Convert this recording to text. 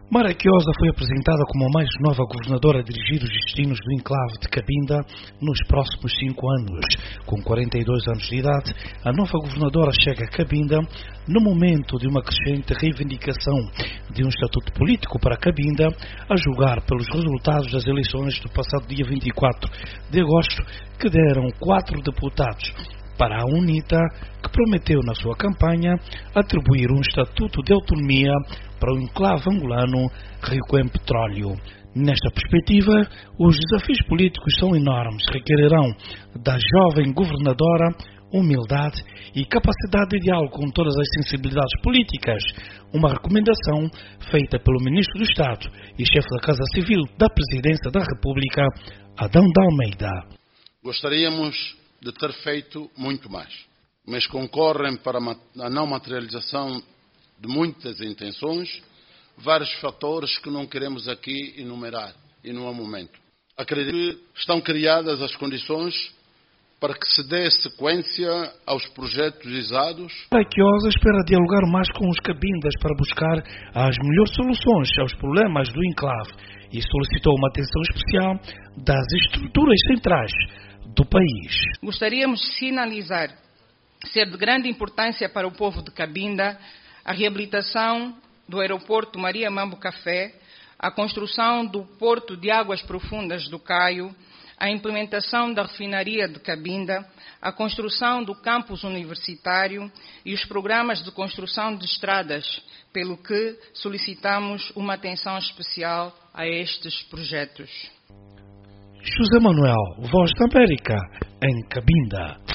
Maraquiosa foi apresentada como a mais nova governadora a dirigir os destinos do enclave de Cabinda nos próximos 5 anos. Com 42 anos de idade, a nova governadora chega a Cabinda no momento de uma crescente reivindicação de um estatuto político para Cabinda, a julgar pelos resultados das eleições do passado dia 24 de agosto, que deram 4 deputados para a UNITA, que prometeu na sua campanha atribuir um estatuto de autonomia para o enclave angolano rico em petróleo. Nesta perspectiva, os desafios políticos são enormes, requererão da jovem governadora humildade e capacidade de diálogo com todas as sensibilidades políticas, uma recomendação feita pelo Ministro do Estado e chefe da Casa Civil da Presidência da República, Adão de Almeida. Gostaríamos de ter feito muito mais, mas concorrem para a não materialização de muitas intenções vários fatores que não queremos aqui enumerar e no momento. Acredito que estão criadas as condições para que se dê sequência aos projetos visados. Maraquiosa espera dialogar mais com os cabindas para buscar as melhores soluções aos problemas do enclave e solicitou uma atenção especial das estruturas centrais do país. Gostaríamos de sinalizar ser de grande importância para o povo de Cabinda a reabilitação do aeroporto Maria Mambo Café, a construção do porto de águas profundas do Caio, a implementação da refinaria de Cabinda, a construção do campus universitário e os programas de construção de estradas, pelo que solicitamos uma atenção especial a estes projetos. José Manuel, Voz da América, em Cabinda.